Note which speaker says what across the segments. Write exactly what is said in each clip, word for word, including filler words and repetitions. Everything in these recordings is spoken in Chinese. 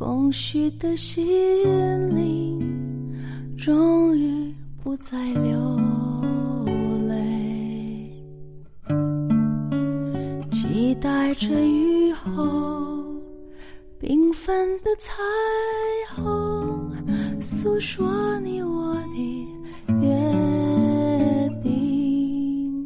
Speaker 1: 空虚的心灵终于不再流泪，期待着雨后缤纷的彩虹，诉说你我的约定。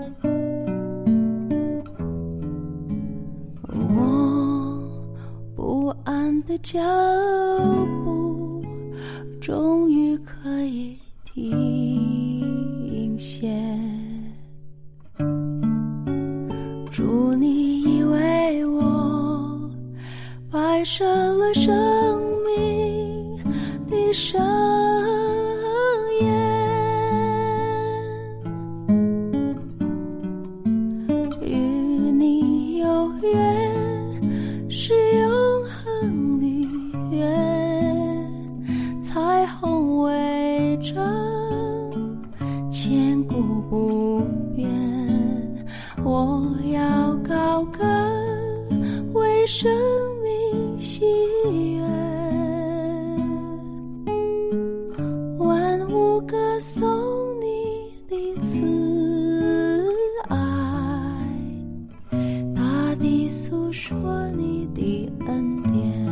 Speaker 1: 我不安的脚步终于可以停歇，祝你以为我摆设了生命的盛宴，与你有缘是永恒的约，彩虹为证，千古不变。我要高歌为生命喜悦，万物歌颂你的慈爱，大地诉说你的恩典。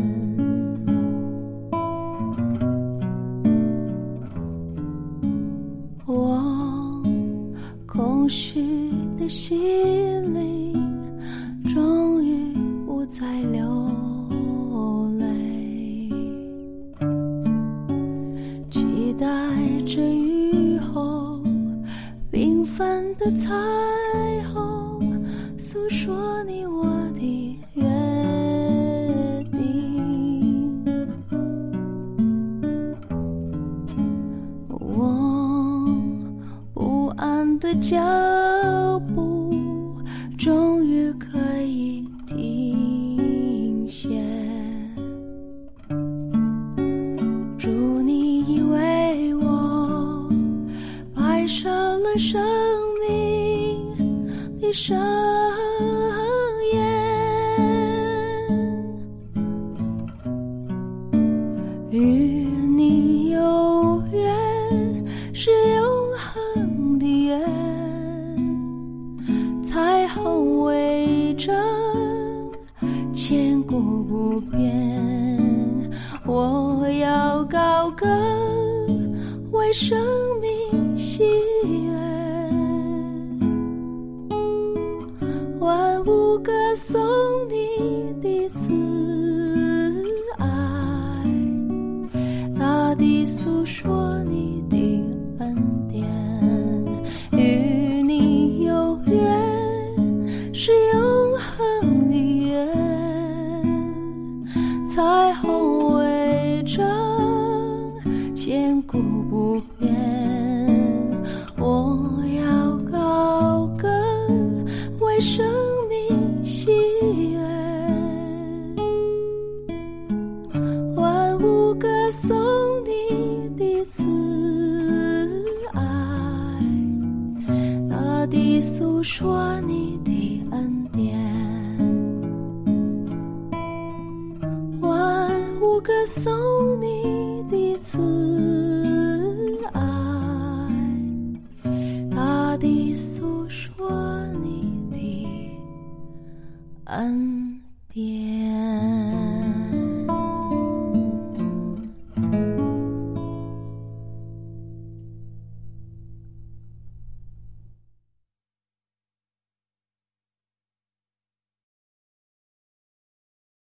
Speaker 1: 我空虚的心灵终于不再流泪，期待着雨后缤纷的彩虹，诉说你我的约定。我不安的脚步终于可以停歇，祝你以为我摆设了生命的盛宴，与你有缘是永恒的约，彩虹为证，千古不变。我要高歌为生命喜悦，万物歌颂你的慈爱，大地诉说你的恩典，与你有缘是永恒的约，彩虹为证，千古不变。我要高歌为生命喜悦，万物歌颂你的慈爱，大地诉说你的恩典，万物歌颂你的慈爱，大地诉说你的恩典。